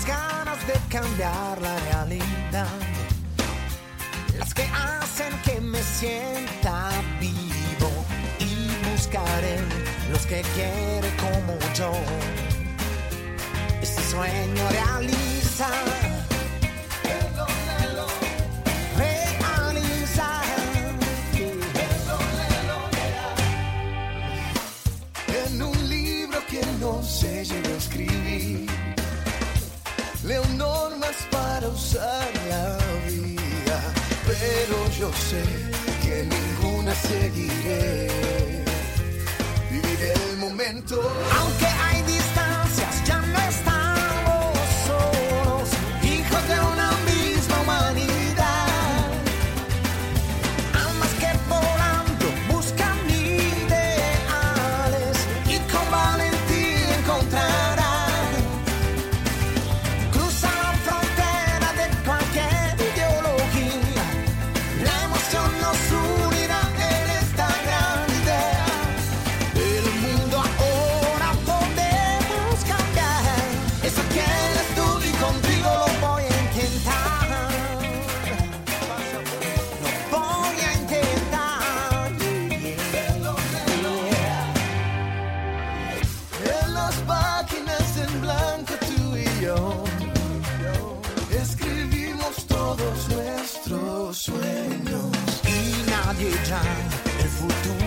ganas de cambiar la realidad, las que hacen que me sienta vivo, y buscaré los que quieren como yo este sueño realiza. En un libro que no se llegó a escribir, leo normas para usar la vida, pero yo sé que ninguna seguiré. Viviré el momento. Aunque hay distancias, ya no estamos solos, hijos de una misma humanidad. Amas que volando buscan ideales y con valentía encontrarán. Cruza la frontera de cualquier ideología, la emoción nos unirá en esta gran idea. El mundo ahora podemos cambiar, eso quieres tú y contigo lo voy a intentar. Lo voy a intentar. En las páginas en blanco tú y yo escribimos todos nuestros sueños, y nadie ya el futuro